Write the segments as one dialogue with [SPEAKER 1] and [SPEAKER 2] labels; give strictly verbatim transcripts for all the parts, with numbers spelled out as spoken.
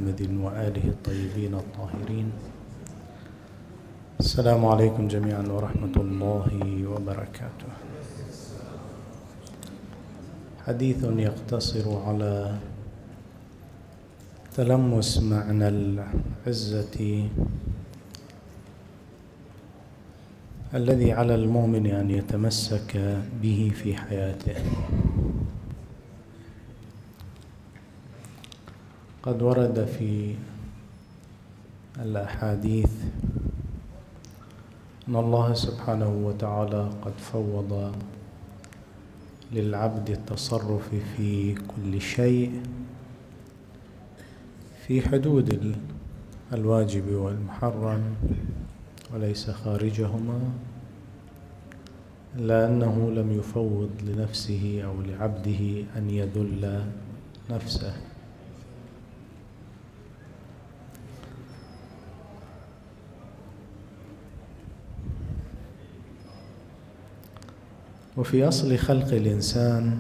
[SPEAKER 1] محمد وآله الطيبين الطاهرين. السلام عليكم جميعا ورحمة الله وبركاته. حديث يقتصر على تلمس معنى العزة الذي على المؤمن أن يتمسك به في حياته. قد ورد في الأحاديث أن الله سبحانه وتعالى قد فوض للعبد التصرف في كل شيء في حدود الواجب والمحرم وليس خارجهما، إلا أنه لم يفوض لنفسه أو لعبده أن يذل نفسه. وفي أصل خلق الإنسان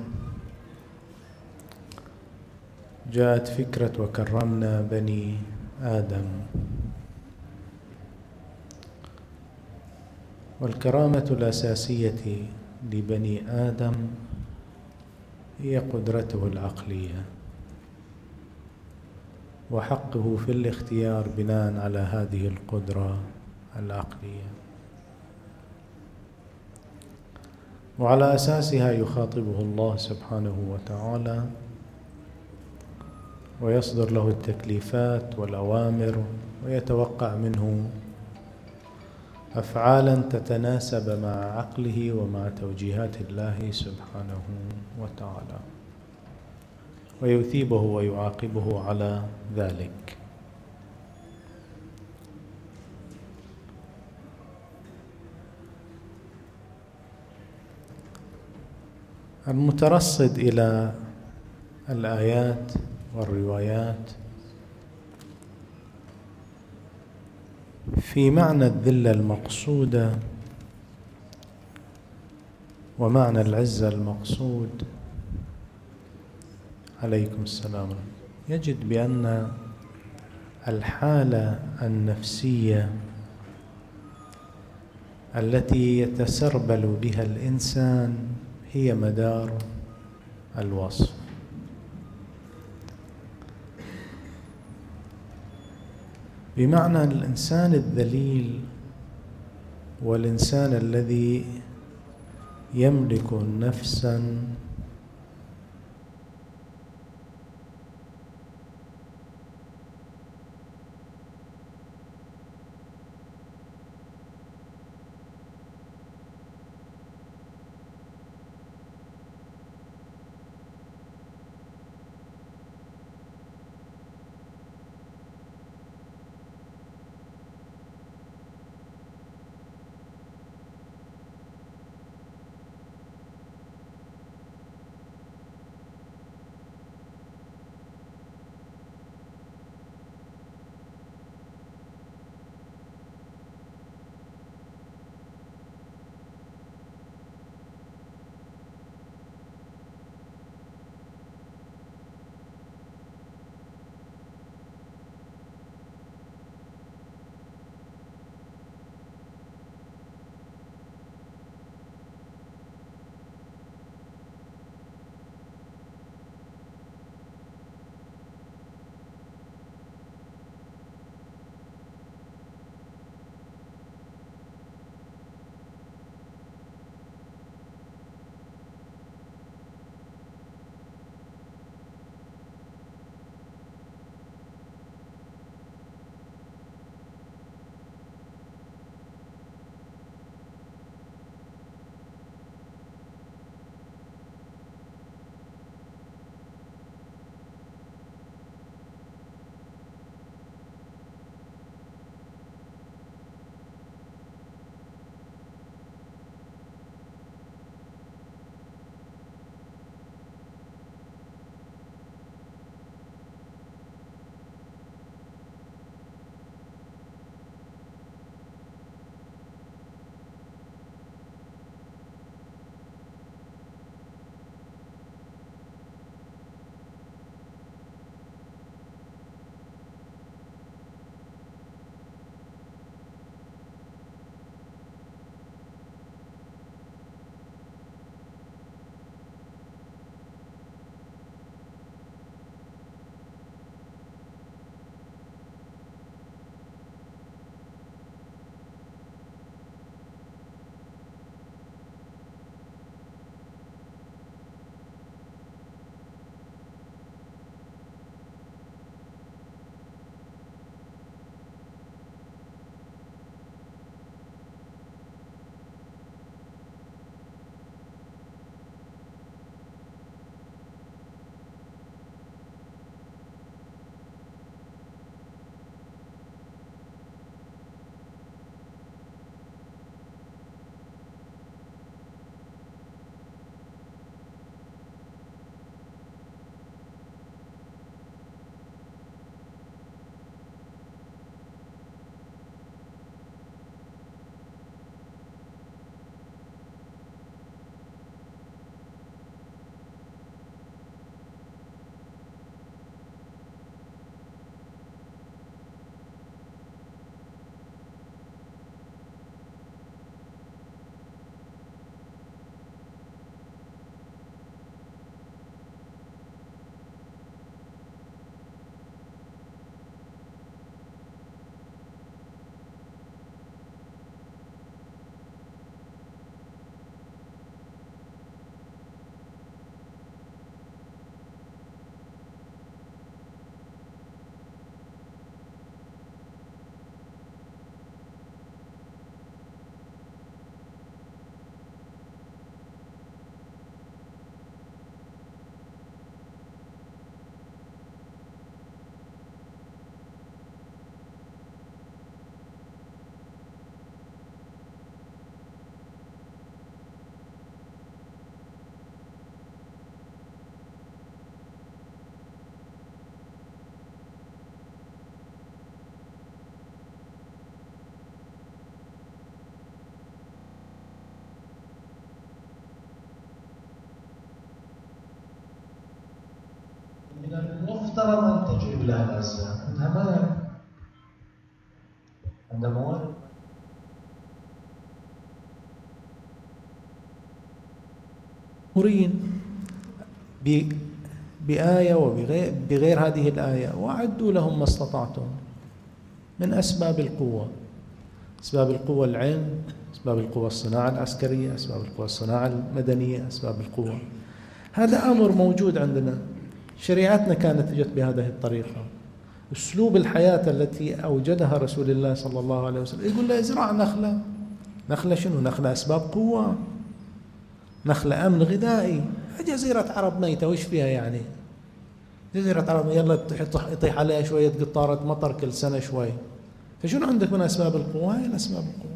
[SPEAKER 1] جاءت فكرة وكرمنا بني آدم، والكرامة الأساسية لبني آدم هي قدرته العقلية وحقه في الاختيار بناء على هذه القدرة العقلية، وعلى أساسها يخاطبه الله سبحانه وتعالى ويصدر له التكليفات والأوامر ويتوقع منه أفعالا تتناسب مع عقله ومع توجيهات الله سبحانه وتعالى، ويثيبه ويعاقبه على ذلك. المترصد إلى الآيات والروايات في معنى الذلة المقصودة ومعنى العزة المقصود عليكم السلام، يجد بأن الحالة النفسية التي يتسربل بها الإنسان هي مدار الوصف. بمعنى الإنسان الذليل والإنسان الذي يملك نفسا تجيب لها الأسباب؟ عندها مال، عندها موارد. مأمورين بآية وبغير بغير هذه الآية، وأعدوا لهم ما استطعتم من أسباب القوة. أسباب القوة العلم، أسباب القوة الصناعة العسكرية، أسباب القوة الصناعة المدنية، أسباب القوة. هذا أمر موجود عندنا، شريعتنا كانت جت بهذه الطريقة. أسلوب الحياة التي أوجدها رسول الله صلى الله عليه وسلم، يقول له ازرع نخلة. نخلة شنو؟ نخلة أسباب قوة، نخلة أمن غذائي. جزيرة عرب ميتة وش فيها يعني؟ جزيرة عرب يلا يطيح عليها شوية قطارة مطر كل سنة شوي، فشنو عندك من أسباب القوة؟ هاي الأسباب القوة.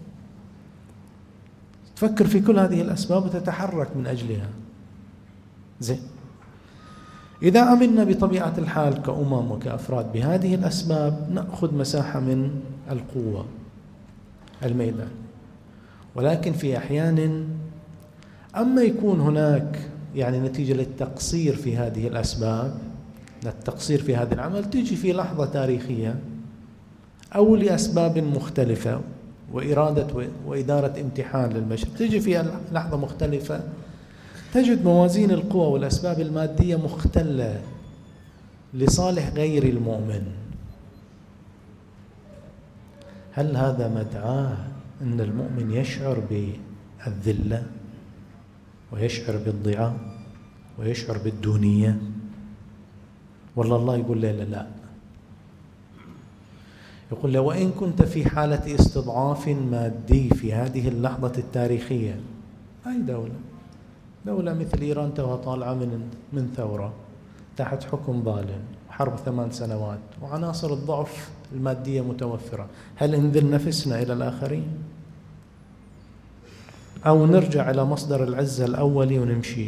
[SPEAKER 1] تفكر في كل هذه الأسباب وتتحرك من أجلها. زين، إذا أمنا بطبيعة الحال كأمم وكأفراد بهذه الأسباب، نأخذ مساحة من القوة الميدان. ولكن في أحيان أما يكون هناك يعني نتيجة للتقصير في هذه الأسباب، للتقصير في هذا العمل، تجي في لحظة تاريخية أو لأسباب مختلفة وإرادة وإدارة امتحان للبشر، تجي في لحظة مختلفة تجد موازين القوى والأسباب المادية مختلة لصالح غير المؤمن. هل هذا مدعاة أن المؤمن يشعر بالذلة ويشعر بالضعاف ويشعر بالدونية؟ والله الله يقول له لا, لا. يقول له وإن كنت في حالة استضعاف مادي في هذه اللحظة التاريخية، أي دولة دولة مثل إيران توها طالعة من من ثورة تحت حكم ظالم، حرب ثمان سنوات وعناصر الضعف المادية متوفرة، هل نذل نفسنا إلى الآخرين أو نرجع إلى مصدر العزة الأولي ونمشي؟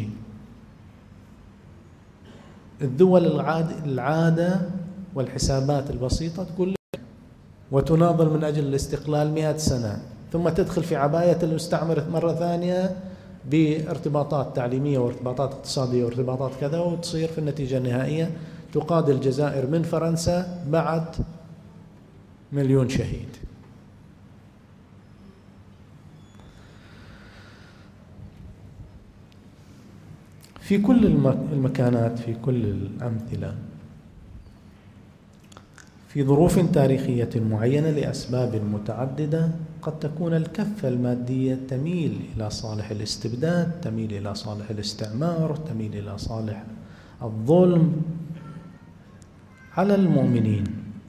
[SPEAKER 1] الدول العادة, العادة والحسابات البسيطة تقول لك وتناضل من أجل الاستقلال مئة سنة، ثم تدخل في عباية المستعمر مرة ثانية بارتباطات تعليمية وارتباطات اقتصادية وارتباطات كذا، وتصير في النتيجة النهائية تقاد الجزائر من فرنسا بعد مليون شهيد. في كل المكانات، في كل الأمثلة، في ظروف تاريخية معينة لأسباب متعددة، قد تكون الكفة المادية تميل إلى صالح الاستبداد، تميل إلى صالح الاستعمار، تميل إلى صالح الظلم على المؤمنين.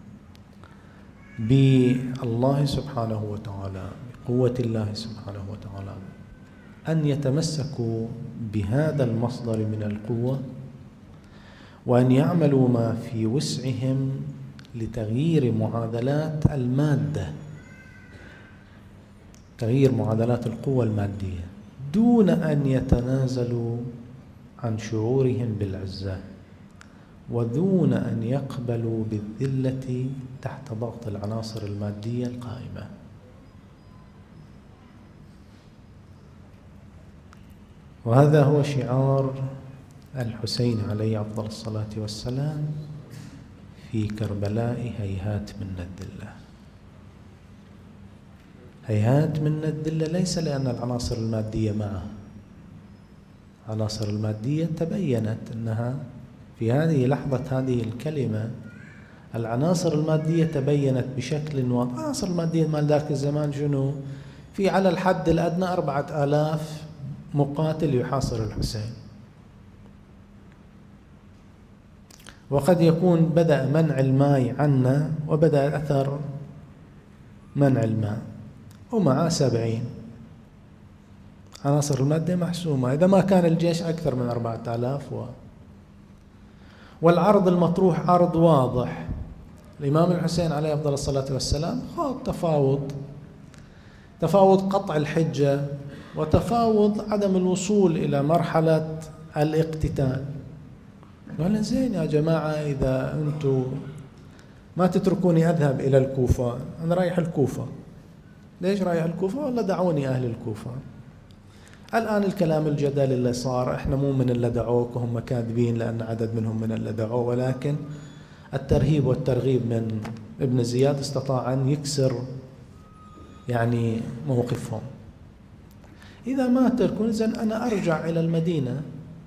[SPEAKER 1] بالله سبحانه وتعالى، بقوة الله سبحانه وتعالى، أن يتمسكوا بهذا المصدر من القوة وأن يعملوا ما في وسعهم لتغيير معادلات المادة، تغيير معادلات القوة المادية، دون أن يتنازلوا عن شعورهم بالعزة ودون أن يقبلوا بالذلة تحت ضغط العناصر المادية القائمة. وهذا هو شعار الحسين عليه أفضل الصلاة والسلام في كربلاء: هيهات منا الذلة. هيهات منا الذلة ليس لأن العناصر المادية معه، العناصر المادية تبينت أنها في هذه لحظة هذه الكلمة، العناصر المادية تبينت بشكل واضح. العناصر المادية مال ذاك الزمان شنو؟ في على الحد الأدنى أربعة آلاف مقاتل يحاصر الحسين، وقد يكون بدأ منع الماء عنا وبدأ أثر منع الماء، ومع سبعين. عناصر المادة محسومة، إذا ما كان الجيش أكثر من أربعة آلاف و... والعرض المطروح عرض واضح. الإمام الحسين عليه أفضل الصلاة والسلام خاض تفاوض، تفاوض قطع الحجة وتفاوض عدم الوصول إلى مرحلة الاقتتال. قال زين يا جماعة، إذا أنتم ما تتركوني أذهب إلى الكوفة، أنا رايح الكوفة. ليش رايح الكوفة؟ والله دعوني أهل الكوفة. الآن الكلام الجدل اللي صار، إحنا مو من اللي دعوك وهم كاذبين لأن عدد منهم من اللي دعوه، ولكن الترهيب والترغيب من ابن زياد استطاع أن يكسر يعني موقفهم. إذا ما تركون إذن أنا أرجع إلى المدينة،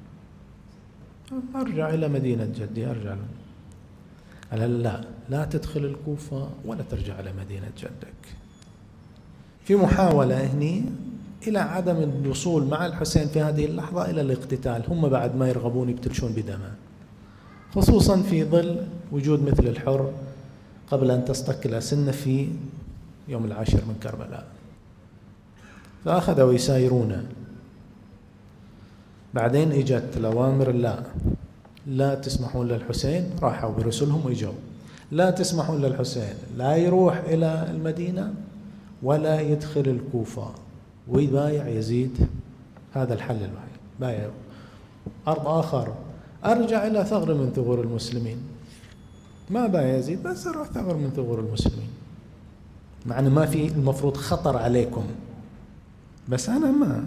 [SPEAKER 1] أرجع إلى مدينة جدي، أرجع له. قال لا، لا تدخل الكوفة ولا ترجع إلى مدينة جدك. في محاولة هني إلى عدم الوصول مع الحسين في هذه اللحظة إلى الاقتتال، هم بعد ما يرغبون يبتلشون بدماء، خصوصا في ظل وجود مثل الحر قبل أن تصطك الأسنة في يوم العاشر من كربلاء. فأخذوا يسايرون. بعدين إجت الأوامر لا لا تسمحون للحسين، راحوا برسلهم ويجوا لا تسمحون للحسين لا يروح إلى المدينة ولا يدخل الكوفة ويبايع يزيد. هذا الحل الوحيد، بايع أرض آخر، أرجع إلى ثغر من ثغور المسلمين. ما بايع يزيد، بس أروح ثغر من ثغور المسلمين، مع أنه ما في المفروض خطر عليكم، بس أنا ما.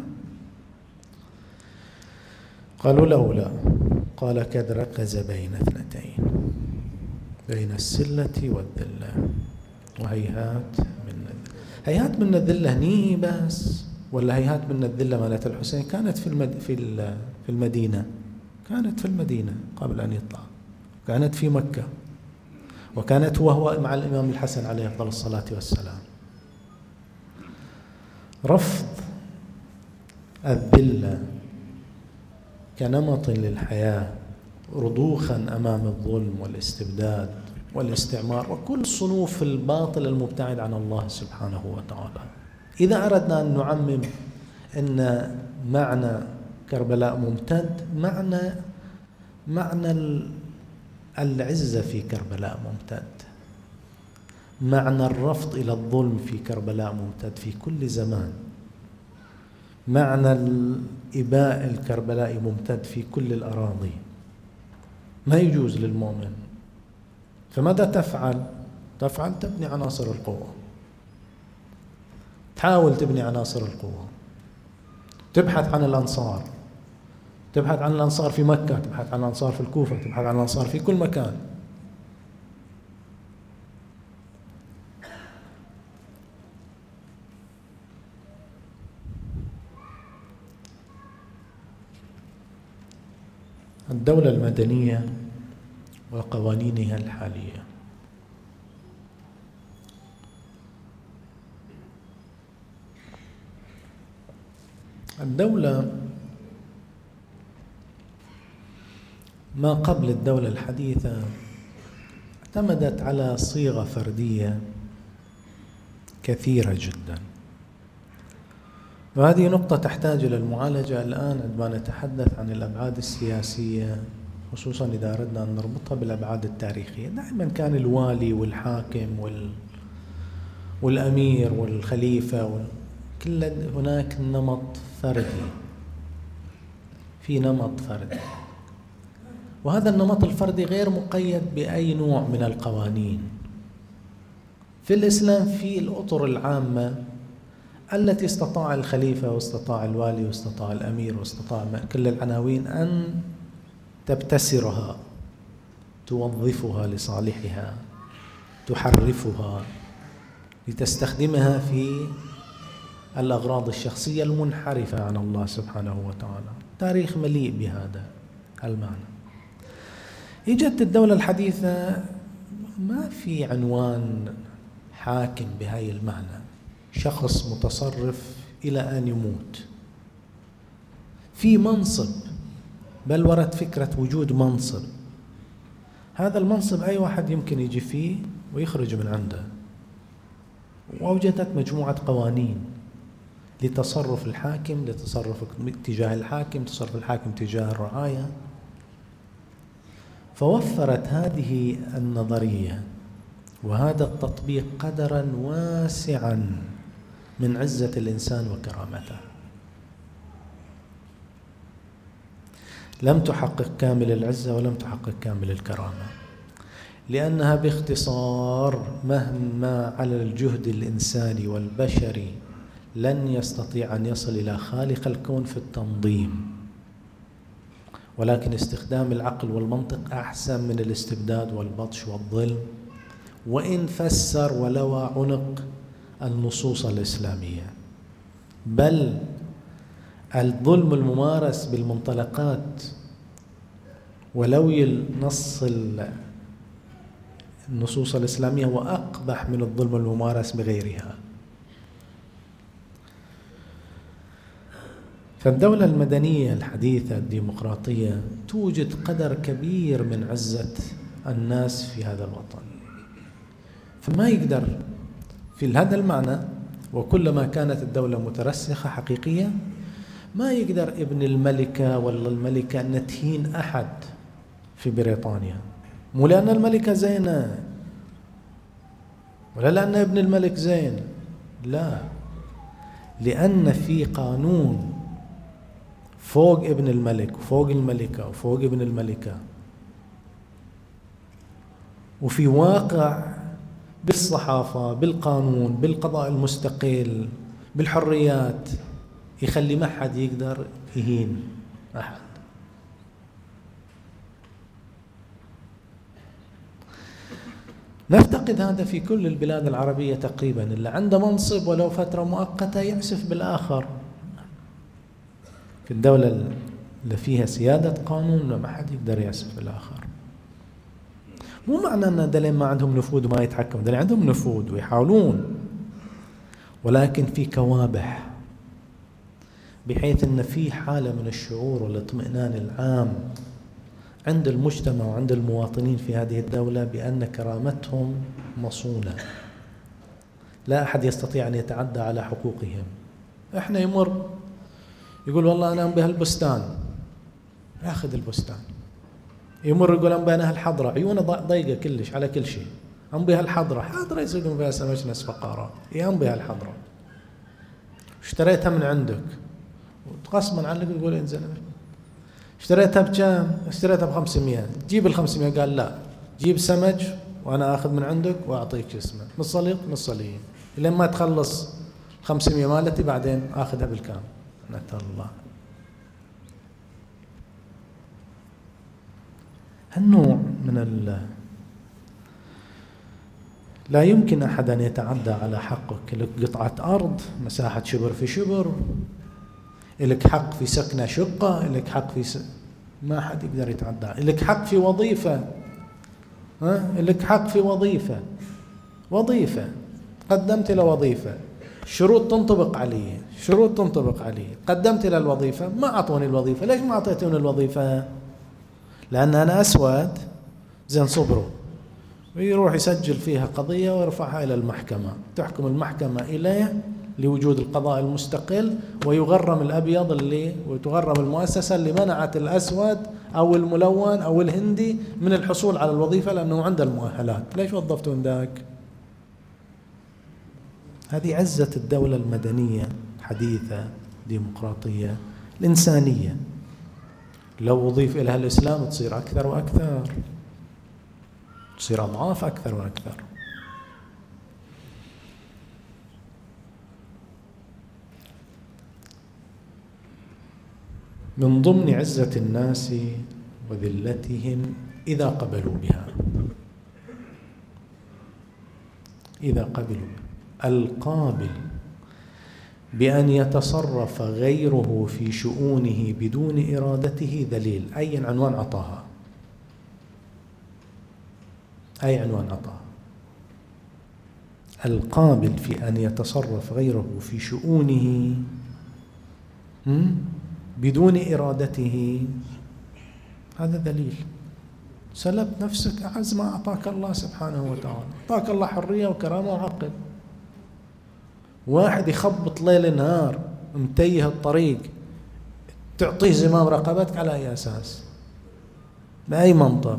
[SPEAKER 1] قالوا لولا، قال قد ركز بين اثنتين، بين السلة والذلة، وهيهات من هيهات من الذلة هني بس، ولا هيهات من الذلة مالت الحسين كانت في المد... في في المدينة، كانت في المدينة قبل أن يطلع، كانت في مكة، وكانت وهو مع الإمام الحسن عليه أفضل الصلاة والسلام. رفض الذلة كنمط للحياة، رضوخا أمام الظلم والاستبداد والاستعمار وكل صنوف الباطل المبتعد عن الله سبحانه وتعالى. إذا أردنا أن نعمم أن معنى كربلاء ممتد، معنى معنى العزة في كربلاء ممتد، معنى الرفض إلى الظلم في كربلاء ممتد في كل زمان، معنى الإباء الكربلائي ممتد في كل الأراضي. ما يجوز للمؤمن. فماذا تفعل؟ تفعل تبني عناصر القوة، تحاول تبني عناصر القوة، تبحث عن الأنصار، تبحث عن الأنصار في مكة، تبحث عن الأنصار في الكوفة، تبحث عن الأنصار في كل مكان. الدولة المدنية وقوانينها الحالية. الدولة ما قبل الدولة الحديثة اعتمدت على صيغة فردية كثيرة جدا، وهذه نقطة تحتاج إلى المعالجة الآن عندما نتحدث عن الأبعاد السياسية، خصوصا إذا أردنا أن نربطها بالأبعاد التاريخية. دائما كان الوالي والحاكم وال... والأمير والخليفة وال... كل هناك نمط فردي، في نمط فردي، وهذا النمط الفردي غير مقيد بأي نوع من القوانين. في الإسلام في الأطر العامة التي استطاع الخليفة واستطاع الوالي واستطاع الأمير واستطاع كل العناوين أن تبتسرها، توظفها لصالحها، تحرفها لتستخدمها في الأغراض الشخصية المنحرفة عن الله سبحانه وتعالى. تاريخ مليء بهذا المعنى. إجت الدولة الحديثة ما في عنوان حاكم بهاي المعنى، شخص متصرف إلى أن يموت، في منصب، بل ورد فكرة وجود منصب. هذا المنصب أي واحد يمكن يجي فيه ويخرج من عنده. وأوجدت مجموعة قوانين لتصرف الحاكم، لتصرف تجاه الحاكم، تصرف الحاكم تجاه الرعاية. فوفرت هذه النظرية وهذا التطبيق قدرا واسعا من عزة الإنسان وكرامته. لم تحقق كامل العزة ولم تحقق كامل الكرامة، لأنها باختصار مهما على الجهد الإنساني والبشري لن يستطيع أن يصل إلى خالق الكون في التنظيم. ولكن استخدام العقل والمنطق أحسن من الاستبداد والبطش والظلم، وإن فسر ولوى عنق النصوص الإسلامية. بل الظلم الممارس بالمنطلقات ولوي النص النصوص الإسلامية هو أقبح من الظلم الممارس بغيرها. فالدولة المدنية الحديثة الديمقراطية توجد قدر كبير من عزة الناس في هذا الوطن، فما يقدر في هذا المعنى، وكلما كانت الدولة مترسخة حقيقية ما يقدر ابن الملكة ولا الملكة أن تهين أحد في بريطانيا، مو لأن الملكة زينة ولا لأن ابن الملك زين، لا، لأن في قانون فوق ابن الملك وفوق الملكة وفوق ابن الملكة، وفي واقع بالصحافة بالقانون بالقضاء المستقل بالحريات يخلي ما حد يقدر يهين أحد. نفتقد هذا في كل البلاد العربية تقريبا، اللي عنده منصب ولو فترة مؤقتة يعسف بالآخر. في الدولة اللي فيها سيادة قانون ما حد يقدر يعسف بالآخر. مو معنى أن دلين ما عندهم نفوذ وما يتحكم، دلين عندهم نفوذ ويحاولون، ولكن في كوابح، بحيث أن في حالة من الشعور والاطمئنان العام عند المجتمع وعند المواطنين في هذه الدولة بأن كرامتهم مصونة، لا أحد يستطيع أن يتعدى على حقوقهم. إحنا يمر يقول والله أنا أنبه البستان، ياخذ البستان. يمر يقول أنبه أنا الحضرة، عيونه ضيقة كلش على كل شيء، أنبه الحضرة، حاضرة يصيدون فيها سمجنس فقارة، يا أنبه الحضرة اشتريتها من عندك وتقسما عنك يقول انزل اشتريتها بكم؟ اشتريتها بخمسمية، جيب الخمسمية. قال لا، جيب سمج وأنا أخذ من عندك وأعطيك اسمه نص صليق نص صليق، لين ما تخلص خمسمية مالتي بعدين أخذها بالكامل. نتر الله. هالنوع من ال لا يمكن أحد أن يتعدى على حقك. لك قطعة أرض مساحة شبر في شبر، لك حق في سكنة شقة، لك حق في س... ما حد يقدر يتعدى. لك حق في وظيفة، ها؟ لك حق في وظيفة وظيفة قدمت إلى وظيفة، شروط تنطبق علي، شروط تنطبق علي، قدمت إلى الوظيفة ما أعطوني الوظيفة. ليش ما أعطيتوني الوظيفة؟ لأن أنا أسود زين صبروا، ويروح يسجل فيها قضية ويرفعها إلى المحكمة، تحكم المحكمة إليه لوجود القضاء المستقل، ويغرم الأبيض اللي وتغرم المؤسسة اللي منعت الأسود أو الملون أو الهندي من الحصول على الوظيفة لأنه عنده المؤهلات. ليش وظفتون ذاك؟ هذه عزة الدولة المدنية حديثة ديمقراطية الإنسانية. لو أضيف إليها الإسلام تصير أكثر وأكثر، تصير أضعاف أكثر وأكثر. من ضمن عزة الناس وذلتهم إذا قبلوا بها، إذا قبلوا القابل بأن يتصرف غيره في شؤونه بدون إرادته ذليل. أي عنوان عطاها، أي عنوان عطاها. القابل في أن يتصرف غيره في شؤونه بدون إرادته هذا ذليل. سلبت نفسك أعز ما أعطاك الله سبحانه وتعالى. أعطاك الله حرية وكرامة وعقل. واحد يخبط ليل نهار متيه الطريق، تعطيه زمام رقبتك على أي أساس؟ بأي منطق؟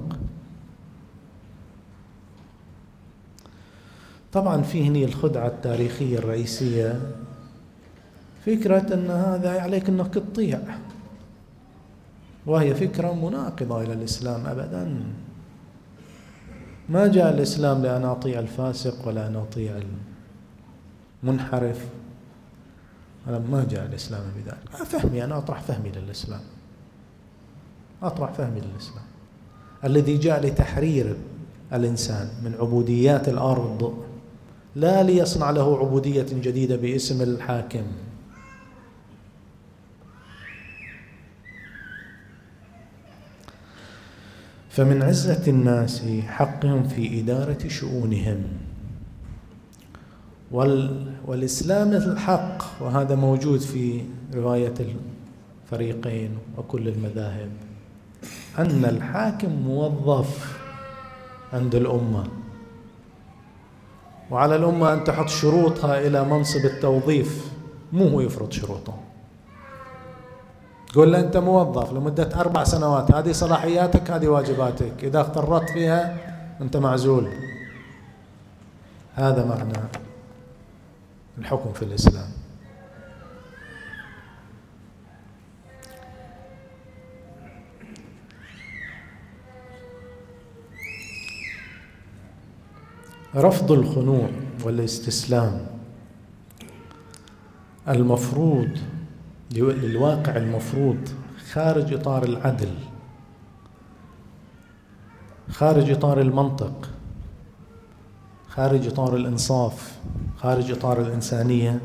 [SPEAKER 1] طبعا في هني الخدعة التاريخية الرئيسية، فكرة أن هذا عليك أنك تطيع، وهي فكرة مناقضة إلى الإسلام أبدا. ما جاء الإسلام لأن أطيع الفاسق ولا أن أطيع المنحرف، ما جاء الإسلام بذلك. فهمي أنا أطرح فهمي للإسلام. أطرح فهم للإسلام الذي جاء لتحرير الإنسان من عبوديات الأرض، لا ليصنع له عبودية جديدة باسم الحاكم. فمن عزة الناس حقهم في إدارة شؤونهم، والإسلام الحق، وهذا موجود في رواية الفريقين وكل المذاهب، أن الحاكم موظف عند الأمة، وعلى الأمة أن تحط شروطها إلى منصب التوظيف، مو هو يفرض شروطه. تقول له أنت موظف لمدة أربع سنوات، هذه صلاحياتك، هذه واجباتك، إذا اخترت فيها أنت معزول. هذا معنى الحكم في الإسلام. رفض الخنوع والاستسلام المفروض للواقع، المفروض خارج إطار العدل، خارج إطار المنطق، خارج إطار الإنصاف، خارج إطار الإنسانية،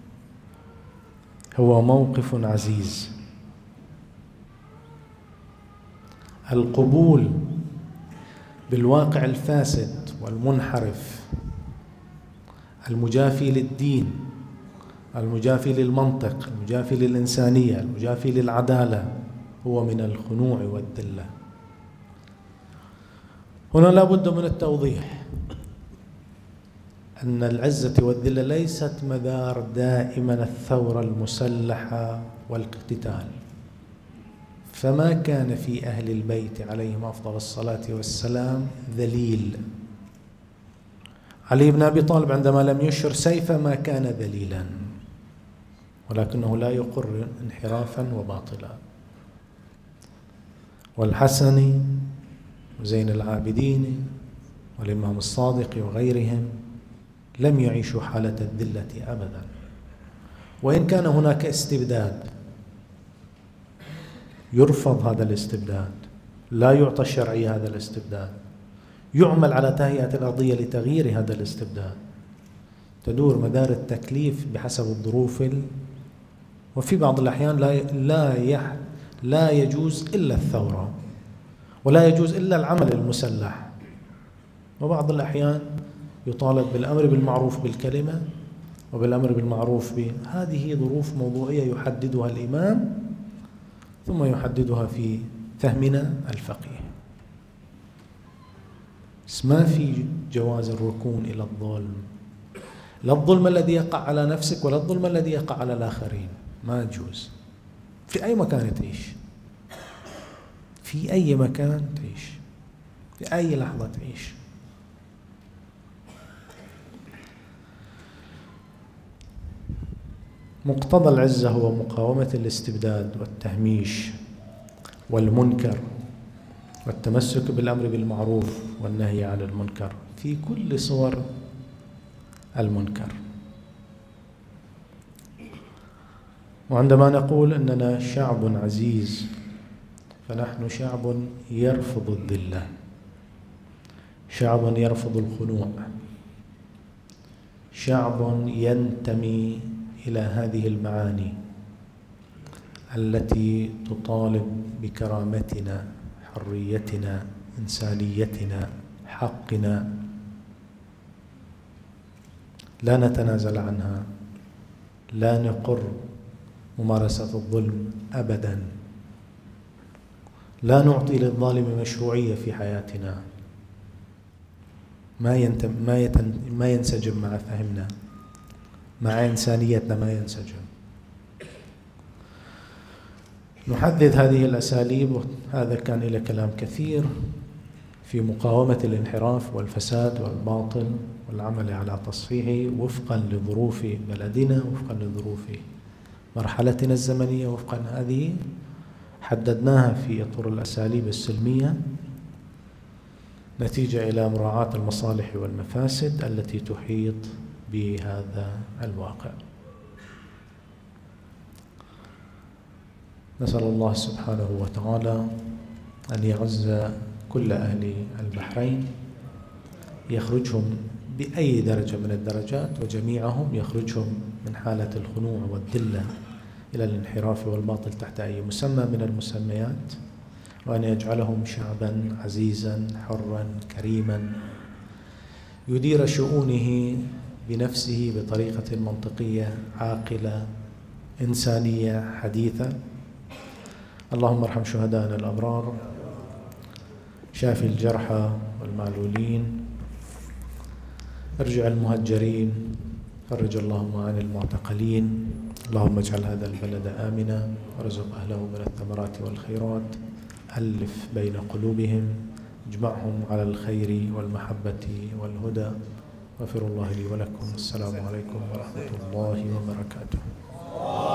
[SPEAKER 1] هو موقف عزيز. القبول بالواقع الفاسد والمنحرف المجافي للدين، المجافي للمنطق، المجافي للإنسانية، المجافي للعدالة، هو من الخنوع والذلة. هنا لا بد من التوضيح أن العزة والذلة ليست مدار دائما الثورة المسلحة والاقتتال، فما كان في أهل البيت عليهم أفضل الصلاة والسلام ذليل. علي بن أبي طالب عندما لم يشر سيفه ما كان ذليلا، ولكنه لا يقر انحرافا وباطلا. والحسن وزين العابدين والإمام الصادق وغيرهم لم يعيشوا حالة الذلة أبدا، وإن كان هناك استبداد يرفض هذا الاستبداد، لا يعطى الشرعية هذا الاستبداد، يعمل على تهيئة الأرضية لتغيير هذا الاستبداد، تدور مدار التكليف بحسب الظروف، وفي بعض الأحيان لا لا يح لا يجوز إلا الثورة، ولا يجوز إلا العمل المسلح، وبعض الأحيان يطالب بالأمر بالمعروف بالكلمة وبالأمر بالمعروف ب هذه ظروف موضوعية يحددها الإمام ثم يحددها في فهمنا الفقيه. بس ما في جواز الركون إلى الظلم، لا الظلم الذي يقع على نفسك ولا الظلم الذي يقع على الآخرين، ما يجوز في أي مكان تعيش، في أي مكان تعيش، في أي لحظة تعيش. مقتضى العزة هو مقاومة الاستبداد والتهميش والمنكر والتمسك بالأمر بالمعروف والنهي عن المنكر في كل صور المنكر. وعندما نقول أننا شعب عزيز فنحن شعب يرفض الذلة، شعب يرفض الخنوع، شعب ينتمي إلى هذه المعاني التي تطالب بكرامتنا، حريتنا، إنسانيتنا، حقنا، لا نتنازل عنها، لا نقر ممارسة الظلم أبدا، لا نعطي للظالم مشروعية في حياتنا، ما ينتم ما, يتن ما ينسجم مع فهمنا، مع إنسانيتنا ما ينسجم. نحدد هذه الأساليب، وهذا كان إلى كلام كثير في مقاومة الانحراف والفساد والباطل والعمل على تصحيحه وفقا لظروف بلدنا، وفقا لظروف مرحلتنا الزمنية، وفقا هذه حددناها في إطار الأساليب السلمية نتيجة إلى مراعاة المصالح والمفاسد التي تحيط بهذا الواقع. نسأل الله سبحانه وتعالى أن يعز كل أهل البحرين، يخرجهم بأي درجة من الدرجات، وجميعهم يخرجهم من حالة الخنوع والذلة إلى الانحراف والباطل تحت أي مسمى من المسميات، وأن يجعلهم شعبا عزيزا حرا كريما يدير شؤونه بنفسه بطريقة منطقية عاقلة إنسانية حديثة. اللهم ارحم شهدائنا الأبرار، شافي الجرحى والمعلولين، ارجع المهجرين، فرج اللهم عن المعتقلين. اللهم اجعل هذا البلد آمنا وارزق أهله من الثمرات والخيرات، ألف بين قلوبهم، اجمعهم على الخير والمحبة والهدى. غفر الله لي ولكم. السلام عليكم ورحمة الله وبركاته.